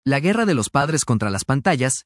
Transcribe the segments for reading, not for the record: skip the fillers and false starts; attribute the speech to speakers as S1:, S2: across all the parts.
S1: La guerra de los padres contra las pantallas.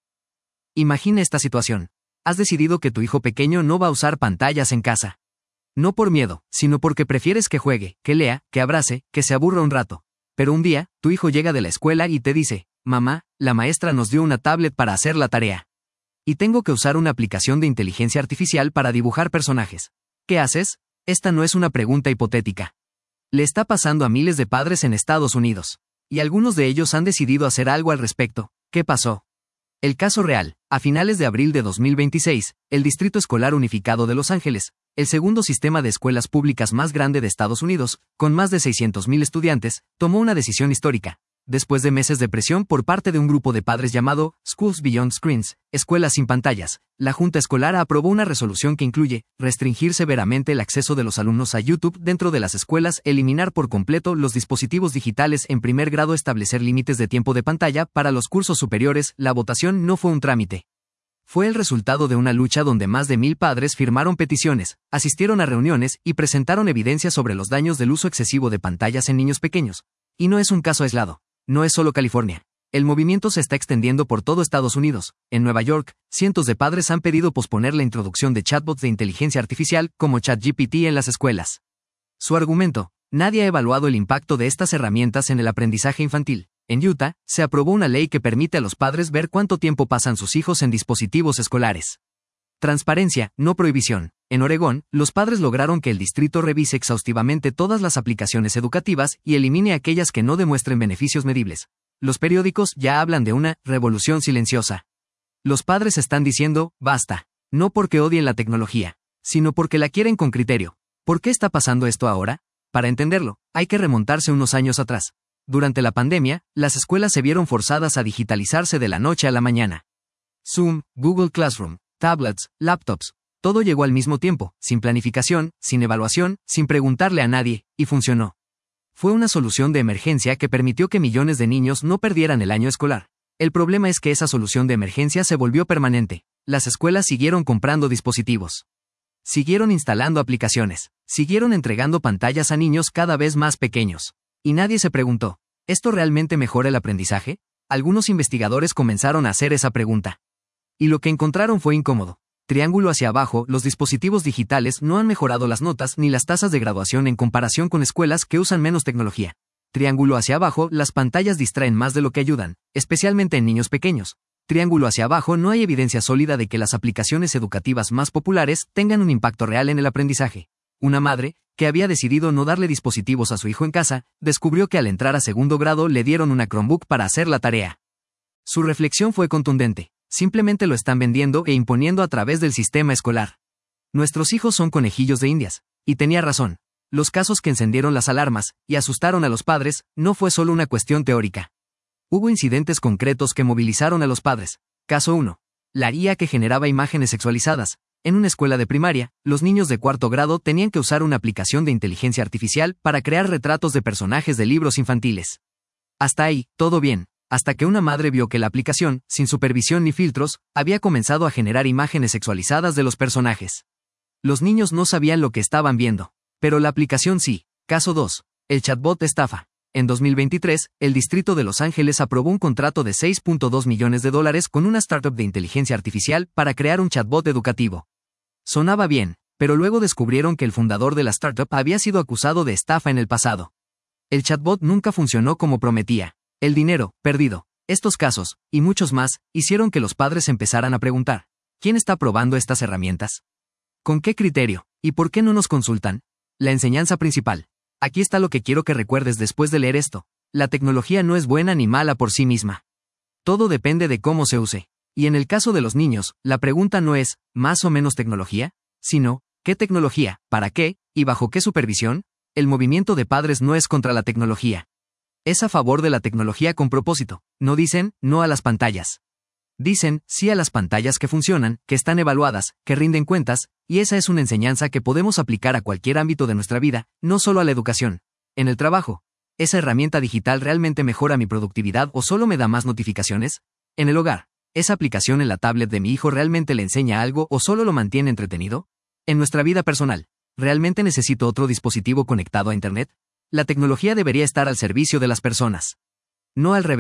S1: Imagina esta situación. Has decidido que tu hijo pequeño no va a usar pantallas en casa. No por miedo, sino porque prefieres que juegue, que lea, que abrace, que se aburra un rato. Pero un día, tu hijo llega de la escuela y te dice: mamá, la maestra nos dio una tablet para hacer la tarea. Y tengo que usar una aplicación de inteligencia artificial para dibujar personajes. ¿Qué haces? Esta no es una pregunta hipotética. Le está pasando a miles de padres en Estados Unidos. Y algunos de ellos han decidido hacer algo al respecto. ¿Qué pasó? El caso real: a finales de abril de 2026, el Distrito Escolar Unificado de Los Ángeles, el segundo sistema de escuelas públicas más grande de Estados Unidos, con más de 600,000 estudiantes, tomó una decisión histórica. Después de meses de presión por parte de un grupo de padres llamado Schools Beyond Screens, Escuelas sin Pantallas, la Junta Escolar aprobó una resolución que incluye restringir severamente el acceso de los alumnos a YouTube dentro de las escuelas, eliminar por completo los dispositivos digitales en primer grado, establecer límites de tiempo de pantalla para los cursos superiores. La votación no fue un trámite. Fue el resultado de una lucha donde más de 1,000 padres firmaron peticiones, asistieron a reuniones y presentaron evidencia sobre los daños del uso excesivo de pantallas en niños pequeños. Y no es un caso aislado. No es solo California. El movimiento se está extendiendo por todo Estados Unidos. En Nueva York, cientos de padres han pedido posponer la introducción de chatbots de inteligencia artificial como ChatGPT en las escuelas. Su argumento: nadie ha evaluado el impacto de estas herramientas en el aprendizaje infantil. En Utah, se aprobó una ley que permite a los padres ver cuánto tiempo pasan sus hijos en dispositivos escolares. Transparencia, no prohibición. En Oregón, los padres lograron que el distrito revise exhaustivamente todas las aplicaciones educativas y elimine aquellas que no demuestren beneficios medibles. Los periódicos ya hablan de una revolución silenciosa. Los padres están diciendo: basta. No porque odien la tecnología, sino porque la quieren con criterio. ¿Por qué está pasando esto ahora? Para entenderlo, hay que remontarse unos años atrás. Durante la pandemia, las escuelas se vieron forzadas a digitalizarse de la noche a la mañana. Zoom, Google Classroom, tablets, laptops, todo llegó al mismo tiempo, sin planificación, sin evaluación, sin preguntarle a nadie, y funcionó. Fue una solución de emergencia que permitió que millones de niños no perdieran el año escolar. El problema es que esa solución de emergencia se volvió permanente. Las escuelas siguieron comprando dispositivos. Siguieron instalando aplicaciones. Siguieron entregando pantallas a niños cada vez más pequeños. Y nadie se preguntó: ¿esto realmente mejora el aprendizaje? Algunos investigadores comenzaron a hacer esa pregunta. Y lo que encontraron fue incómodo. Triángulo hacia abajo: los dispositivos digitales no han mejorado las notas ni las tasas de graduación en comparación con escuelas que usan menos tecnología. Triángulo hacia abajo: las pantallas distraen más de lo que ayudan, especialmente en niños pequeños. Triángulo hacia abajo: no hay evidencia sólida de que las aplicaciones educativas más populares tengan un impacto real en el aprendizaje. Una madre, que había decidido no darle dispositivos a su hijo en casa, descubrió que al entrar a segundo grado le dieron una Chromebook para hacer la tarea. Su reflexión fue contundente: simplemente lo están vendiendo e imponiendo a través del sistema escolar. Nuestros hijos son conejillos de indias. Y tenía razón. Los casos que encendieron las alarmas y asustaron a los padres no fue solo una cuestión teórica. Hubo incidentes concretos que movilizaron a los padres. Caso 1. La IA que generaba imágenes sexualizadas. En una escuela de primaria, los niños de cuarto grado tenían que usar una aplicación de inteligencia artificial para crear retratos de personajes de libros infantiles. Hasta ahí, todo bien. Hasta que una madre vio que la aplicación, sin supervisión ni filtros, había comenzado a generar imágenes sexualizadas de los personajes. Los niños no sabían lo que estaban viendo. Pero la aplicación sí. Caso 2. El chatbot estafa. En 2023, el Distrito de Los Ángeles aprobó un contrato de $6.2 millones con una startup de inteligencia artificial para crear un chatbot educativo. Sonaba bien, pero luego descubrieron que el fundador de la startup había sido acusado de estafa en el pasado. El chatbot nunca funcionó como prometía. El dinero, perdido. Estos casos, y muchos más, hicieron que los padres empezaran a preguntar: ¿quién está probando estas herramientas? ¿Con qué criterio? ¿Y por qué no nos consultan? La enseñanza principal. Aquí está lo que quiero que recuerdes después de leer esto: la tecnología no es buena ni mala por sí misma. Todo depende de cómo se use. Y en el caso de los niños, la pregunta no es ¿más o menos tecnología?, sino ¿qué tecnología, para qué, y bajo qué supervisión? El movimiento de padres no es contra la tecnología. Es a favor de la tecnología con propósito. No dicen no a las pantallas. Dicen sí a las pantallas que funcionan, que están evaluadas, que rinden cuentas, y esa es una enseñanza que podemos aplicar a cualquier ámbito de nuestra vida, no solo a la educación. En el trabajo, ¿esa herramienta digital realmente mejora mi productividad o solo me da más notificaciones? En el hogar, ¿esa aplicación en la tablet de mi hijo realmente le enseña algo o solo lo mantiene entretenido? En nuestra vida personal, ¿realmente necesito otro dispositivo conectado a Internet? La tecnología debería estar al servicio de las personas. No al revés.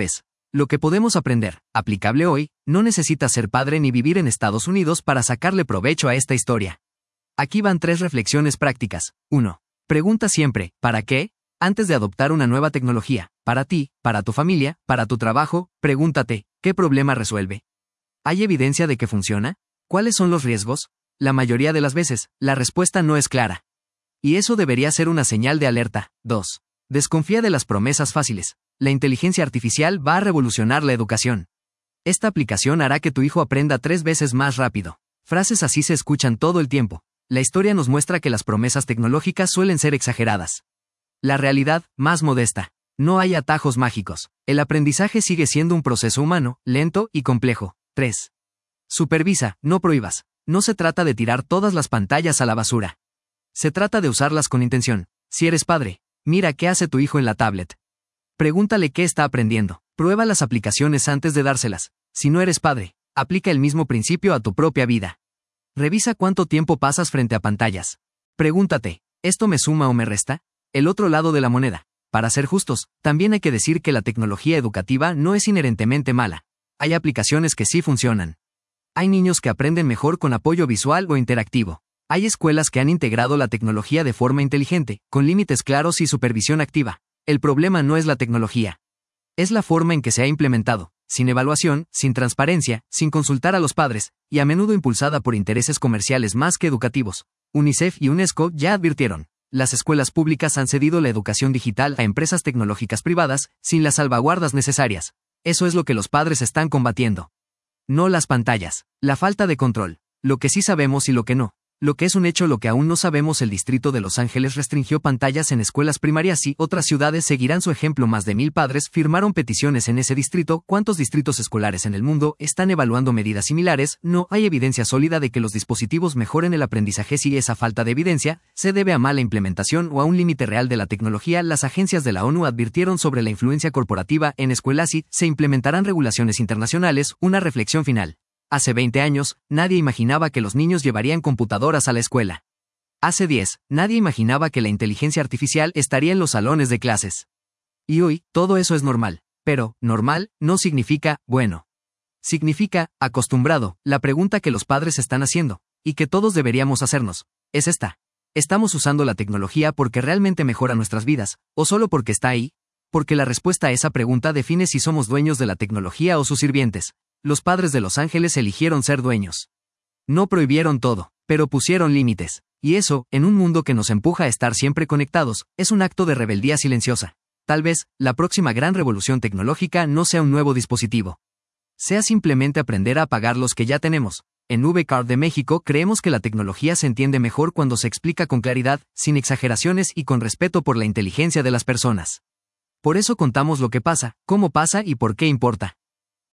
S1: Lo que podemos aprender, aplicable hoy, no necesita ser padre ni vivir en Estados Unidos para sacarle provecho a esta historia. Aquí van 3 reflexiones prácticas. 1. Pregunta siempre, ¿para qué? Antes de adoptar una nueva tecnología, para ti, para tu familia, para tu trabajo, pregúntate, ¿qué problema resuelve? ¿Hay evidencia de que funciona? ¿Cuáles son los riesgos? La mayoría de las veces, la respuesta no es clara. Y eso debería ser una señal de alerta. 2. Desconfía de las promesas fáciles. La inteligencia artificial va a revolucionar la educación. Esta aplicación hará que tu hijo aprenda 3 veces más rápido. Frases así se escuchan todo el tiempo. La historia nos muestra que las promesas tecnológicas suelen ser exageradas. La realidad, más modesta. No hay atajos mágicos. El aprendizaje sigue siendo un proceso humano, lento y complejo. 3. Supervisa, no prohíbas. No se trata de tirar todas las pantallas a la basura. Se trata de usarlas con intención. Si eres padre, mira qué hace tu hijo en la tablet. Pregúntale qué está aprendiendo. Prueba las aplicaciones antes de dárselas. Si no eres padre, aplica el mismo principio a tu propia vida. Revisa cuánto tiempo pasas frente a pantallas. Pregúntate, ¿esto me suma o me resta? El otro lado de la moneda. Para ser justos, también hay que decir que la tecnología educativa no es inherentemente mala. Hay aplicaciones que sí funcionan. Hay niños que aprenden mejor con apoyo visual o interactivo. Hay escuelas que han integrado la tecnología de forma inteligente, con límites claros y supervisión activa. El problema no es la tecnología. Es la forma en que se ha implementado, sin evaluación, sin transparencia, sin consultar a los padres, y a menudo impulsada por intereses comerciales más que educativos. UNICEF y UNESCO ya advirtieron. Las escuelas públicas han cedido la educación digital a empresas tecnológicas privadas, sin las salvaguardas necesarias. Eso es lo que los padres están combatiendo. No las pantallas, la falta de control, lo que sí sabemos y lo que no. Lo que es un hecho, lo que aún no sabemos. El distrito de Los Ángeles restringió pantallas en escuelas primarias y otras ciudades seguirán su ejemplo. Más de 1000 padres firmaron peticiones en ese distrito. ¿Cuántos distritos escolares en el mundo están evaluando medidas similares? No hay evidencia sólida de que los dispositivos mejoren el aprendizaje. Si esa falta de evidencia se debe a mala implementación o a un límite real de la tecnología, las agencias de la ONU advirtieron sobre la influencia corporativa en escuelas y se implementarán regulaciones internacionales. Una reflexión final. Hace 20 años, nadie imaginaba que los niños llevarían computadoras a la escuela. Hace 10, nadie imaginaba que la inteligencia artificial estaría en los salones de clases. Y hoy, todo eso es normal. Pero, normal, no significa, bueno. Significa, acostumbrado. La pregunta que los padres están haciendo, y que todos deberíamos hacernos, es esta. ¿Estamos usando la tecnología porque realmente mejora nuestras vidas, o solo porque está ahí? Porque la respuesta a esa pregunta define si somos dueños de la tecnología o sus sirvientes. Los padres de Los Ángeles eligieron ser dueños. No prohibieron todo, pero pusieron límites. Y eso, en un mundo que nos empuja a estar siempre conectados, es un acto de rebeldía silenciosa. Tal vez, la próxima gran revolución tecnológica no sea un nuevo dispositivo. Sea simplemente aprender a apagar los que ya tenemos. En VCard de México creemos que la tecnología se entiende mejor cuando se explica con claridad, sin exageraciones y con respeto por la inteligencia de las personas. Por eso contamos lo que pasa, cómo pasa y por qué importa.